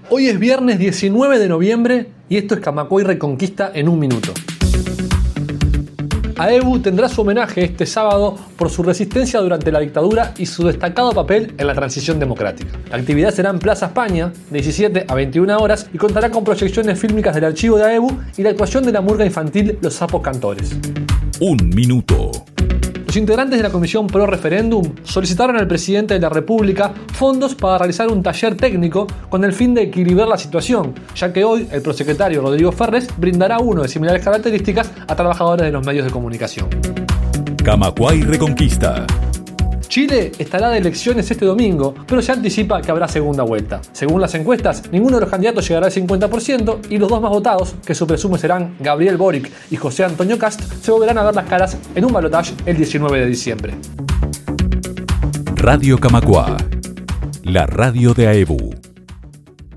Hoy es viernes 19 de noviembre y esto es Camacuay Reconquista en un minuto. AEBU tendrá su homenaje este sábado por su resistencia durante la dictadura y su destacado papel en la transición democrática. La actividad será en Plaza España, de 17 a 21 horas, y contará con proyecciones fílmicas del archivo de AEBU y la actuación de la murga infantil Los Sapos Cantores. Un minuto. Los integrantes de la Comisión Pro Referéndum solicitaron al presidente de la República fondos para realizar un taller técnico con el fin de equilibrar la situación, ya que hoy el prosecretario Rodrigo Ferrez brindará uno de similares características a trabajadores de los medios de comunicación. Camacuay Reconquista. Chile estará de elecciones este domingo, pero se anticipa que habrá segunda vuelta. Según las encuestas, ninguno de los candidatos llegará al 50% y los dos más votados, que se presume serán Gabriel Boric y José Antonio Kast, se volverán a ver las caras en un balotaje el 19 de diciembre. Radio Camacuá, la radio de AEBU.